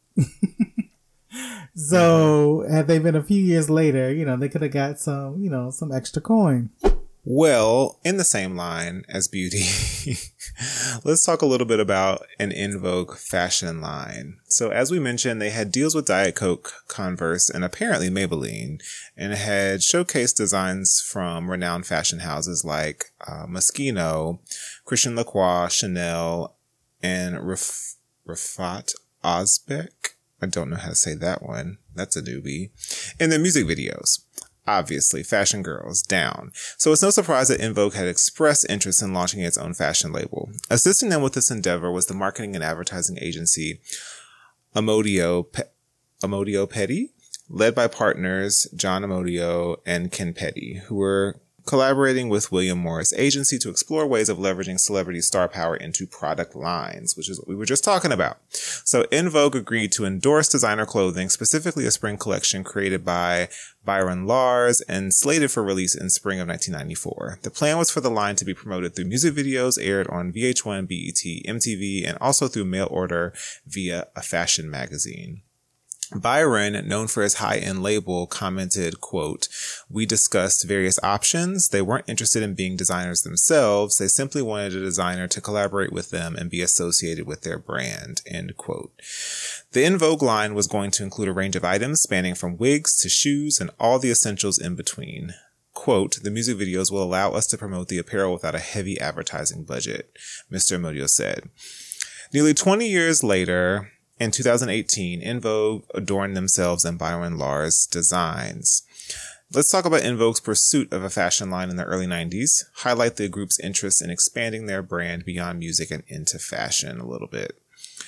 So mm-hmm. had they been a few years later, you know, they could have got some, you know, some extra coin. Well, in the same line as beauty, let's talk a little bit about an En Vogue fashion line. So as we mentioned, they had deals with Diet Coke, Converse, and apparently Maybelline, and had showcased designs from renowned fashion houses like uh, Moschino, Christian Lacroix, Chanel, and Raf- Rafat Ozbek. I don't know how to say that one. That's a newbie. In their music videos. Obviously, fashion girls down. So it's no surprise that En Vogue had expressed interest in launching its own fashion label. Assisting them with this endeavor was the marketing and advertising agency Amodio, Pe- Amodio Petty, led by partners John Amodio and Ken Petty, who were collaborating with William Morris Agency to explore ways of leveraging celebrity star power into product lines, which is what we were just talking about. So En Vogue agreed to endorse designer clothing, specifically a spring collection created by Byron Lars and slated for release in spring of nineteen ninety-four. The plan was for the line to be promoted through music videos aired on V H one, B E T, M T V, and also through mail order via a fashion magazine. Byron, known for his high-end label, commented, quote, "We discussed various options. They weren't interested in being designers themselves. They simply wanted a designer to collaborate with them and be associated with their brand," end quote. The En Vogue line was going to include a range of items spanning from wigs to shoes and all the essentials in between. quote, the music videos will allow us to promote the apparel without a heavy advertising budget, Mister Amodio said. Nearly twenty years later, in two thousand eighteen, En Vogue adorned themselves in Byron Lars designs. Let's talk about En Vogue's pursuit of a fashion line in the early nineties, highlight the group's interest in expanding their brand beyond music and into fashion a little bit.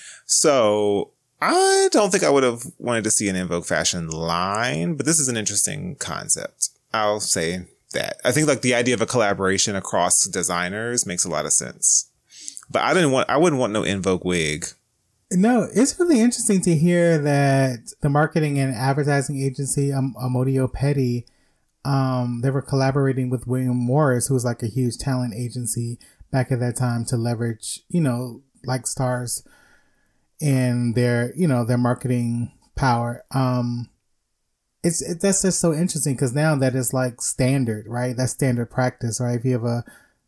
So, I don't think I would have wanted to see an En Vogue fashion line, but this is an interesting concept. I'll say that. I think like the idea of a collaboration across designers makes a lot of sense. But I didn't want, I wouldn't want no En Vogue wig. No, it's really interesting to hear that the marketing and advertising agency, um, Amodio Petty, um, they were collaborating with William Morris, who was like a huge talent agency back at that time, to leverage, you know, like stars and their, you know, their marketing power. Um, it's, it, that's just so interesting because now that is like standard, right? That's standard practice, right? If you have a,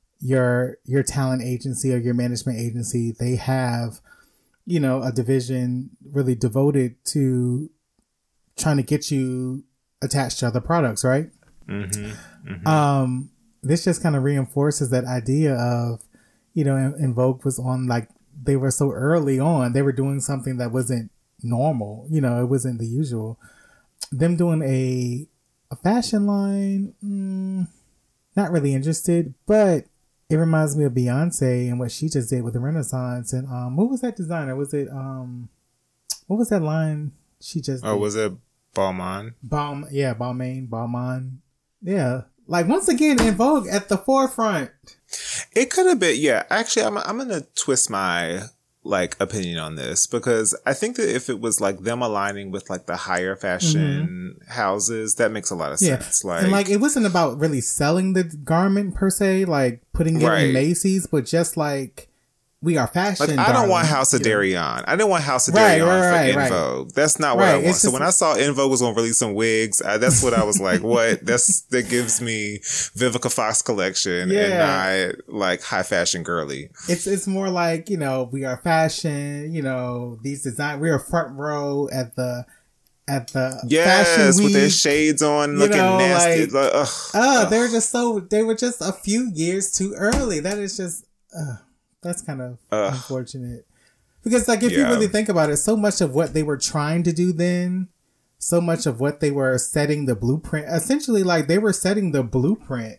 your, your talent agency or your management agency, they have, you know, a division really devoted to trying to get you attached to other products, right? Mm-hmm, mm-hmm. Um, this just kind of reinforces that idea of, you know, En, En Vogue was on like, they were so early on, they were doing something that wasn't normal. You know, it wasn't the usual. Them doing a, a fashion line, mm, not really interested, but it reminds me of Beyonce and what she just did with the Renaissance. And um, what was that designer? Was it, um, what was that line she just Oh, did? was it Balmain? Balm, yeah, Balmain, Balmain. Yeah. Like, once again, En Vogue at the forefront. It could have been, yeah. Actually, I'm I'm gonna twist my like opinion on this because I think that if it was like them aligning with like the higher fashion mm-hmm. houses, that makes a lot of sense. Yeah. Like, and like it wasn't about really selling the garment per se, like putting it right. in Macy's, but just like we are fashion. Like, I don't darling, want House of Darion. I didn't want House of right, Darion right, for right, En right. Vogue. That's not what right. I want. It's So just, when I saw En Vogue was going to release some wigs, I, that's what I was like, what? That's that gives me Vivica Fox collection yeah. and not like high fashion girly. It's it's more like, you know, we are fashion. You know, these design. We are front row at the. At the yes, fashion week, with their shades on, looking know, nasty. Like, like, ugh, uh, ugh. they were just so. They were just a few years too early. That is just. Uh, that's kind of Ugh. unfortunate. Because, like, if yeah. you really think about it, so much of what they were trying to do then, so much of what they were setting the blueprint, essentially, like, they were setting the blueprint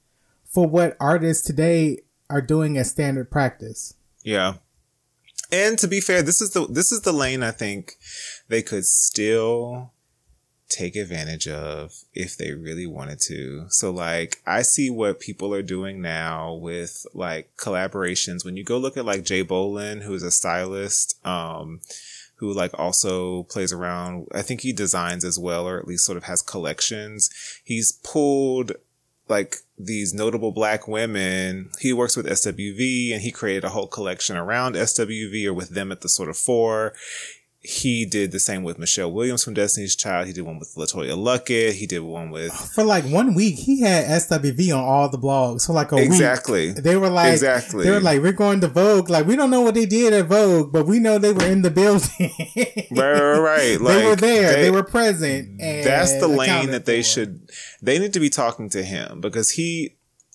for what artists today are doing as standard practice. Yeah. And to be fair, this is the this is the lane I think they could still take advantage of if they really wanted to. So like, I see what people are doing now with like collaborations. When you go look at like Jay Bolin, who is a stylist, um, who like also plays around, I think he designs as well, or at least sort of has collections. He's pulled like these notable black women. He works with S W V and he created a whole collection around S W V or with them at the sort of fore. He did the same with Michelle Williams from Destiny's Child. He did one with LaToya Luckett. He did one with... For like one week, he had S W V on all the blogs. So like a exactly. week. They were like... Exactly. They were like, we're going to Vogue. Like, we don't know what they did at Vogue, but we know they were in the building. right, right, right. Like, they were there. They, they were present. And that's the lane that they for. should... They need to be talking to him because he...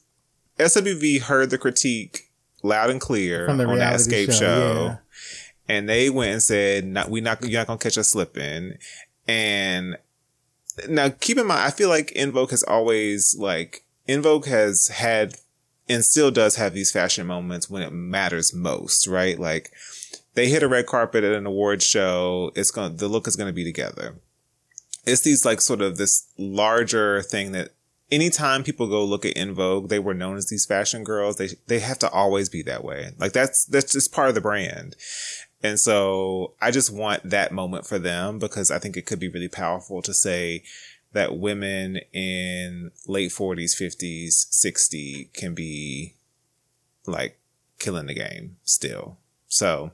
S W V heard the critique loud and clear From the on that Escape show. show. Yeah. And they went and said, "Not we not you're not gonna catch us slipping." And now, keep in mind, I feel like En Vogue has always like En Vogue has had and still does have these fashion moments when it matters most, right? Like they hit a red carpet at an awards show. It's gonna the look is gonna be together. It's these like sort of this larger thing that anytime people go look at En Vogue, they were known as these fashion girls. They they have to always be that way. Like that's that's just part of the brand. And so I just want that moment for them because I think it could be really powerful to say that women in late forties, fifties, sixties can be like killing the game still. So,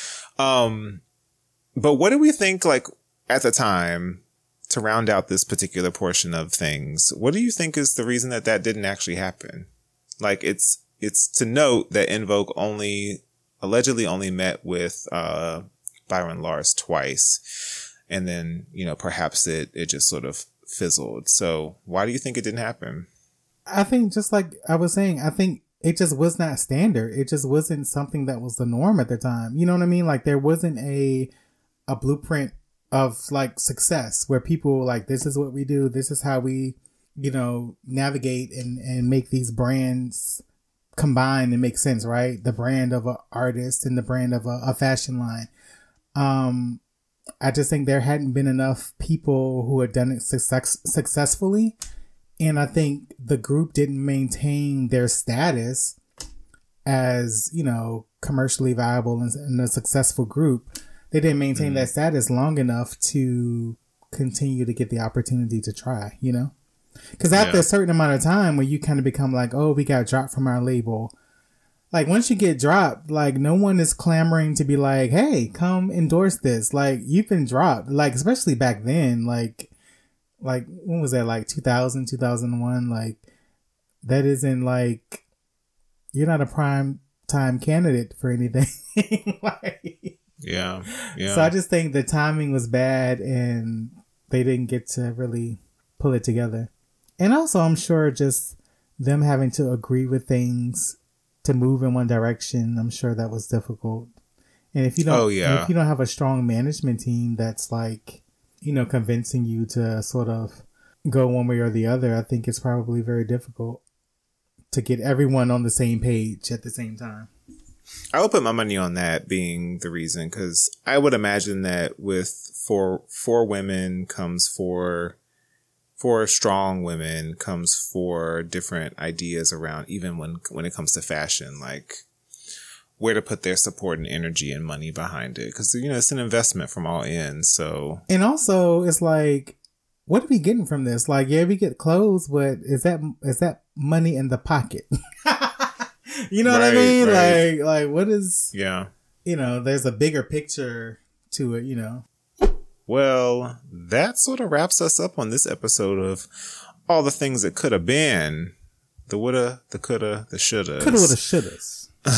um, but what do we think like at the time to round out this particular portion of things? What do you think is the reason that that didn't actually happen? Like it's, it's to note that En Vogue only allegedly only met with uh Byron Lars twice. And then, you know, perhaps it, it just sort of fizzled. So why do you think it didn't happen? I think just like I was saying, I think it just was not standard. It just wasn't something that was the norm at the time. You know what I mean? Like there wasn't a a blueprint of like success where people were like, this is what we do. This is how we, you know, navigate and, and make these brands combine and make sense, right? The brand of an artist and the brand of a, a fashion line. Um, I just think there hadn't been enough people who had done it success- successfully. And I think the group didn't maintain their status as, you know, commercially viable and, and a successful group. They didn't maintain mm. that status long enough to continue to get the opportunity to try, you know? Because after yeah. a certain amount of time where you kind of become like, oh, we got dropped from our label. Like once you get dropped, like no one is clamoring to be like, hey, come endorse this. Like you've been dropped. Like, especially back then, like, like when was that? Like two thousand, two thousand one. Like that isn't like, you're not a prime time candidate for anything. Like, yeah. Yeah. So I just think the timing was bad and they didn't get to really pull it together. And also I'm sure just them having to agree with things to move in one direction, I'm sure that was difficult. And if you don't, oh, yeah. if you don't have a strong management team that's like, you know, convincing you to sort of go one way or the other, I think it's probably very difficult to get everyone on the same page at the same time. I would put my money on that being the reason, because I would imagine that with four four women comes four four strong women comes four different ideas around, even when when it comes to fashion, like where to put their support and energy and money behind it, because you know it's an investment from all ends. So and also it's like, what are we getting from this? Like, yeah, we get clothes, but is that is that money in the pocket? You know right, what I mean? Right. Like, like what is, yeah, you know, there's a bigger picture to it, you know? Well, that sort of wraps us up on this episode of all the things that could have been. The woulda, the coulda, the shoulda. Coulda, woulda, shouldas.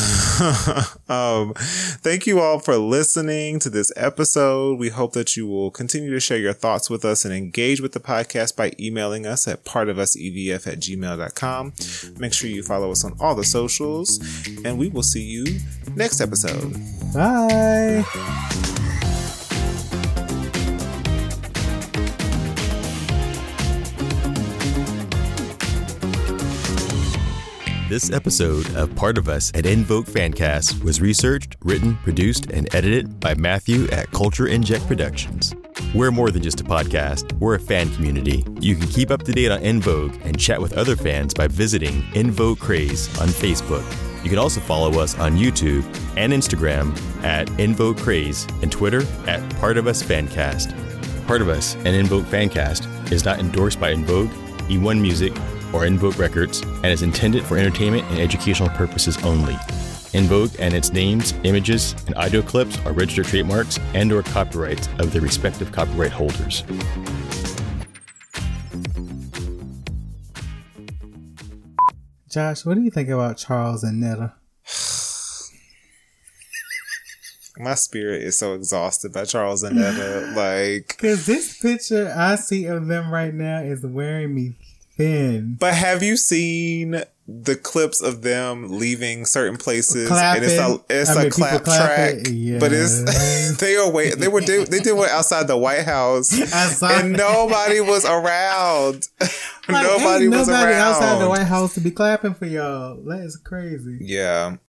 um, thank you all for listening to this episode. We hope that you will continue to share your thoughts with us and engage with the podcast by emailing us at partofusevf at gmail dot com. Make sure you follow us on all the socials, and we will see you next episode. Bye. This episode of Part of Us at Invoke Fancast was researched, written, produced, and edited by Matthew at Culture Inject Productions. We're more than just a podcast. We're a fan community. You can keep up to date on Invoke and chat with other fans by visiting Invoke Craze on Facebook. You can also follow us on YouTube and Instagram at Invoke Craze and Twitter at Part of Us Fancast. Part of Us and Invoke Fancast is not endorsed by Invoke, E one Music, or Invoke Records, and is intended for entertainment and educational purposes only. Invoke and its names, images, and audio clips are registered trademarks and or copyrights of their respective copyright holders. Josh, what do you think about Charles and Netta? My spirit is so exhausted by Charles and Netta. Like, because this picture I see of them right now is wearing me thin. But have you seen the clips of them leaving certain places? Clapping. And it's a it's I a mean, clap track, yeah. but it's they are wait they were do, they did one outside the White House, outside. And nobody was around. Like, nobody ain't was nobody around outside the White House to be clapping for y'all. That is crazy. Yeah.